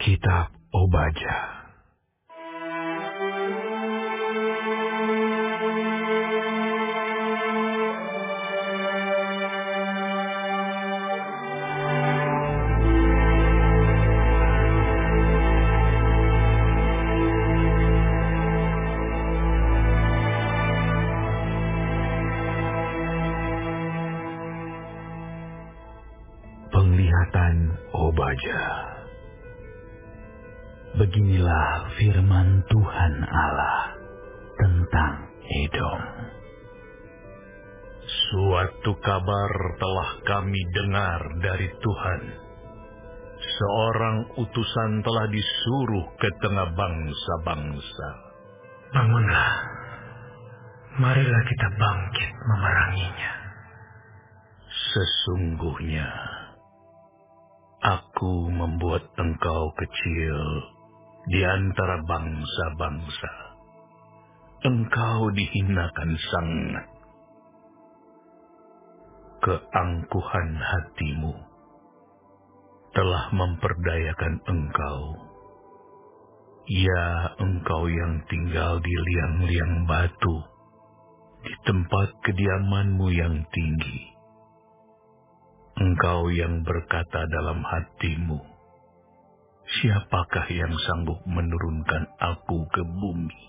Kitab Obaja. Penglihatan Obaja. Beginilah firman Tuhan Allah tentang Edom. Suatu kabar telah kami dengar dari Tuhan. Seorang utusan telah disuruh ke tengah bangsa-bangsa. Bangunlah, marilah kita bangkit memeranginya. Sesungguhnya, aku membuat engkau kecil di antara bangsa-bangsa. Engkau dihinakan sangat. Keangkuhan hatimu telah memperdayakan engkau. Ya, engkau yang tinggal di liang-liang batu, di tempat kediamanmu yang tinggi. Engkau yang berkata dalam hatimu, siapakah yang sanggup menurunkan aku ke bumi?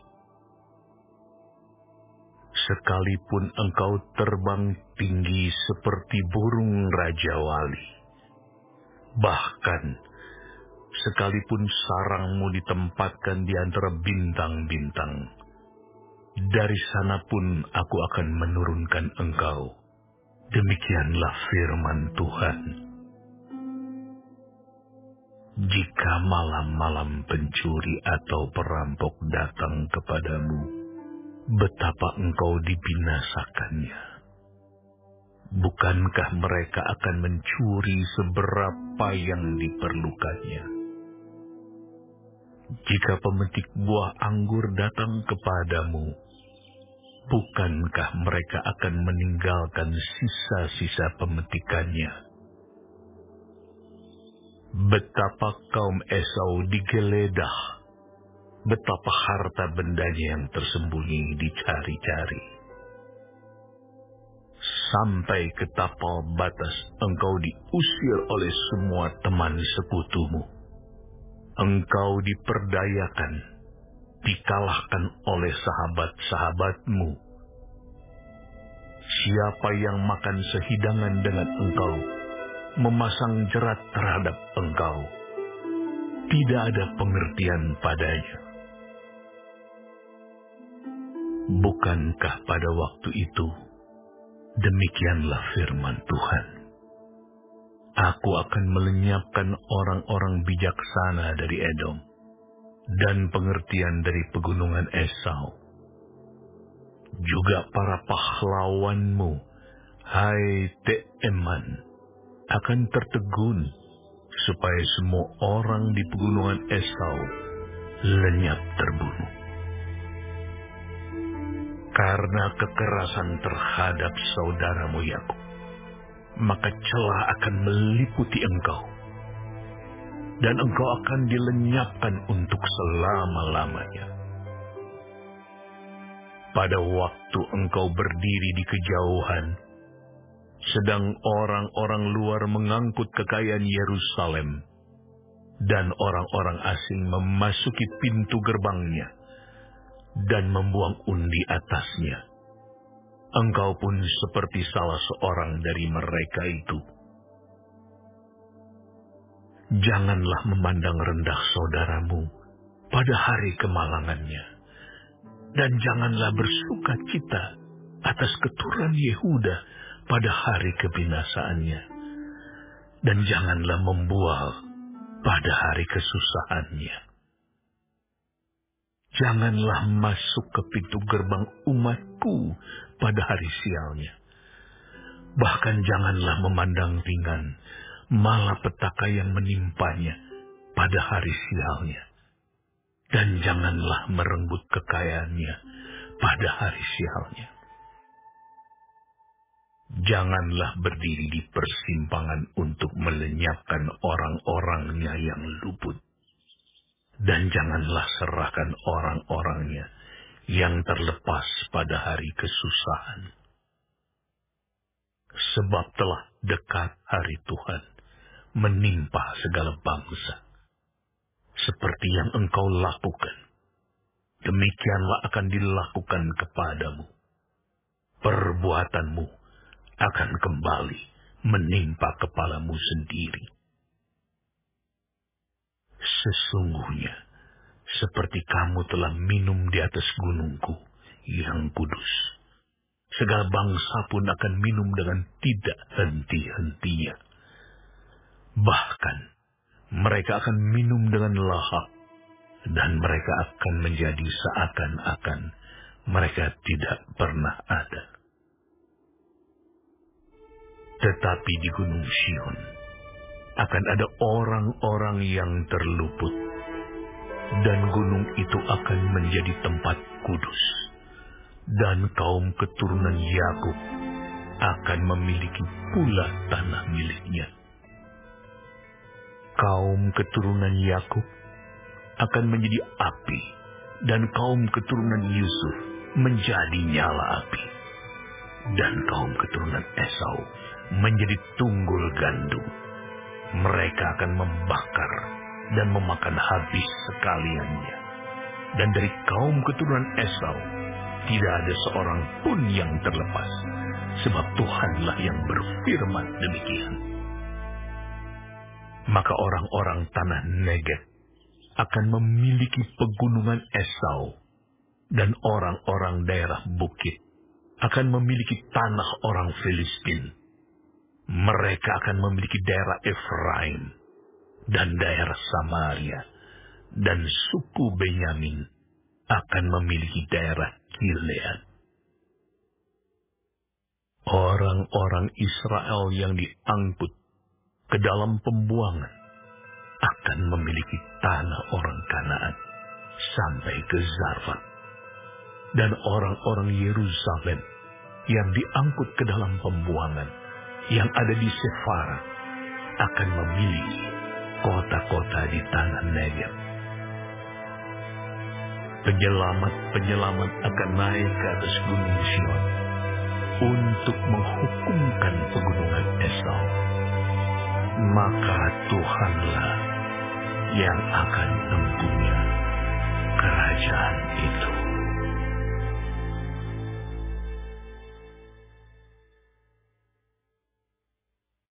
Sekalipun engkau terbang tinggi seperti burung Raja Wali, bahkan sekalipun sarangmu ditempatkan di antara bintang-bintang, dari sana pun aku akan menurunkan engkau. Demikianlah firman Tuhan. Jika malam-malam pencuri atau perampok datang kepadamu, betapa engkau dibinasakannya. Bukankah mereka akan mencuri seberapa yang diperlukannya? Jika pemetik buah anggur datang kepadamu, bukankah mereka akan meninggalkan sisa-sisa pemetikannya? Betapa kaum Esau digeledah, betapa harta bendanya yang tersembunyi dicari-cari. Sampai ke tapal batas engkau diusir oleh semua teman sekutumu. Engkau diperdayakan, dikalahkan oleh sahabat-sahabatmu. Siapa yang makan sehidangan dengan engkau, memasang jerat terhadap engkau, tidak ada pengertian padanya. Bukankah pada waktu itu, demikianlah firman Tuhan, aku akan melenyapkan orang-orang bijaksana dari Edom, dan pengertian dari pegunungan Esau. Juga para pahlawanmu, hai Teeman, akan tertegun, supaya semua orang di pegunungan Esau lenyap terbunuh. Karena kekerasan terhadap saudaramu Yakub, maka celah akan meliputi engkau, dan engkau akan dilenyapkan untuk selama-lamanya. Pada waktu engkau berdiri di kejauhan, sedang orang-orang luar mengangkut kekayaan Yerusalem, dan orang-orang asing memasuki pintu gerbangnya, dan membuang undi atasnya, engkau pun seperti salah seorang dari mereka itu. Janganlah memandang rendah saudaramu pada hari kemalangannya, dan janganlah bersuka cita atas keturunan Yehuda pada hari kebinasaannya, dan janganlah membual pada hari kesusahannya. Janganlah masuk ke pintu gerbang umatku pada hari sialnya. Bahkan janganlah memandang ringan malapetaka yang menimpanya pada hari sialnya. Dan janganlah merenggut kekayaannya pada hari sialnya. Janganlah berdiri di persimpangan untuk melenyapkan orang-orangnya yang luput. dan janganlah serahkan orang-orangnya yang terlepas pada hari kesusahan. Sebab telah dekat hari Tuhan menimpa segala bangsa. Seperti yang engkau lakukan, demikianlah akan dilakukan kepadamu. Perbuatanmu akan kembali menimpa kepalamu sendiri. Sesungguhnya, seperti kamu telah minum di atas gunungku yang kudus, segala bangsa pun akan minum dengan tidak henti-hentinya. Bahkan, mereka akan minum dengan lahap, dan mereka akan menjadi seakan-akan mereka tidak pernah ada. Tetapi di Gunung Sion akan ada orang-orang yang terluput, dan gunung itu akan menjadi tempat kudus, dan kaum keturunan Yakub akan memiliki pula tanah miliknya. Kaum keturunan Yakub akan menjadi api, dan kaum keturunan Yusuf menjadi nyala api, dan kaum keturunan Esau menjadi tunggul gandum. Mereka akan membakar dan memakan habis sekaliannya. Dan dari kaum keturunan Esau tidak ada seorang pun yang terlepas, sebab Tuhanlah yang berfirman demikian. Maka orang-orang tanah Negeb akan memiliki pegunungan Esau, dan orang-orang daerah bukit akan memiliki tanah orang Filistin. Mereka akan memiliki daerah Efraim dan daerah Samaria, dan suku Benyamin akan memiliki daerah Gilead. Orang-orang Israel yang diangkut ke dalam pembuangan akan memiliki tanah orang Kanaan sampai ke Zarfat. Dan orang-orang Yerusalem yang diangkut ke dalam pembuangan yang ada di Sefara akan memiliki kota-kota di tanah Negeb. Penyelamat-penyelamat akan naik ke atas gunung Sion untuk menghukumkan pegunungan Esau. Maka Tuhanlah yang akan mempunyai kerajaan itu.